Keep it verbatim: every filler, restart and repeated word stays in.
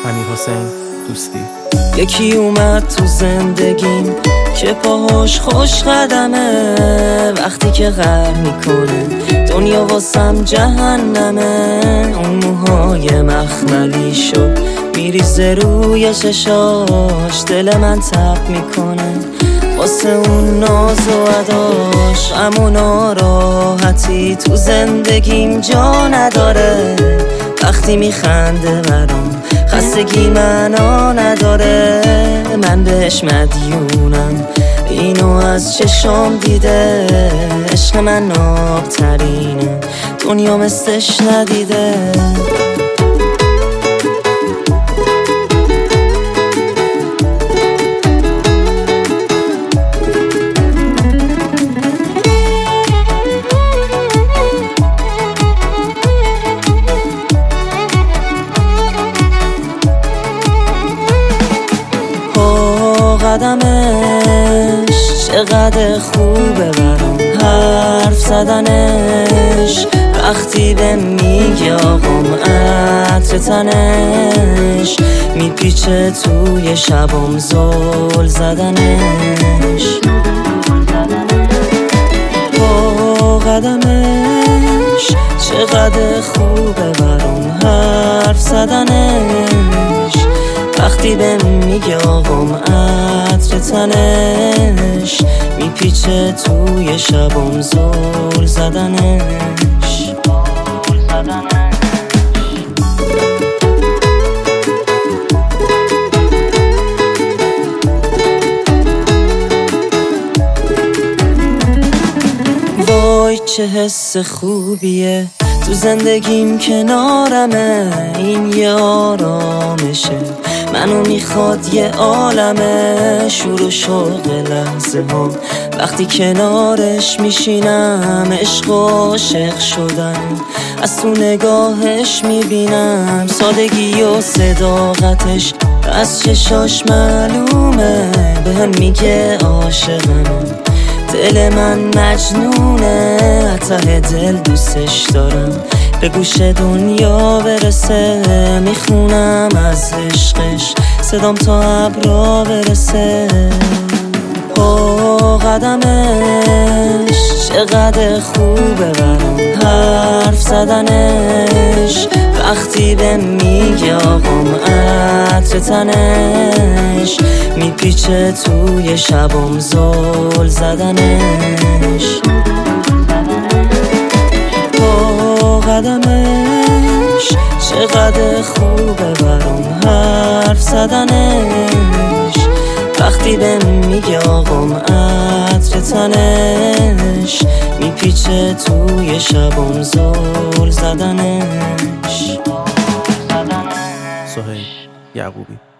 امیرحسین دوستی. یکی اومد تو زندگیم که پاهاش خوش قدمه، وقتی که غر میکنه دنیا واسم جهنمه. اون موهای مخملی شد میریزه روی چشاش، دل من تب میکنه واسه اون ناز و اداش. غم و ناراحتی تو زندگیم جا نداره، وقتی میخنده برام خستگی منو نداره. من بهش مدیونم، اینو از چشام دیده، عشق من نابترینه، دنیا مثلش ندیده. قدمش چقدر خوبه برام، حرف زدنش وقتی به میگه آقام عطر تنش میپیچه توی شبام زل زدنش. با قدمش چقدر خوبه برام، حرف زدنش وقتی به میگه آقام عطر تنش میپیچه توی شبام زل زدنش. وای چه حس خوبیه تو زندگیم کنارمه، این یه آرامشه منو میخواد یه عالمه. شور و شوق لحظه ها وقتی کنارش میشینم، عشق و عاشق شدن از تو نگاهش میبینم. سادگی و صداقتش از چشاش معلومه، به هم میگه عاشقم، دل من مجنونه، ته دل دوستش دارم، به گوش دنیا برسه. میخونم از عشقش صدام تا ابرا برسه. با قدمش چقدر خوبه برام، حرف زدنش وقتی به میگه آقام عطر تنش میپیچه توی شبام زل زدنش. با قدمش چقدر خوبه برام، حرف زدنش وقتی به میگه آقام عطر تنش میپیچه توی شبام زل زدنش. سهیل یعقوبی.